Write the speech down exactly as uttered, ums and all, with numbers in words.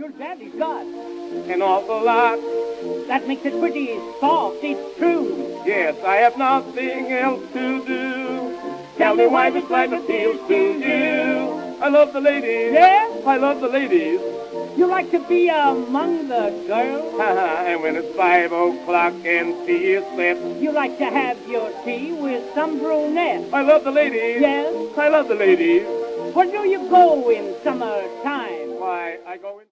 Your daddy's got an awful lot. that makes it pretty soft, it's true. Yes, I have nothing else to do. Tell me why this life appeals to you. I love the ladies. Yeah? I love the ladies. You like to be among the girls? And when it's five o'clock and tea is set, You like to have your tea with some brunette? I love the ladies. Yes? I love the ladies. Where do you go in summertime? Why, I go in...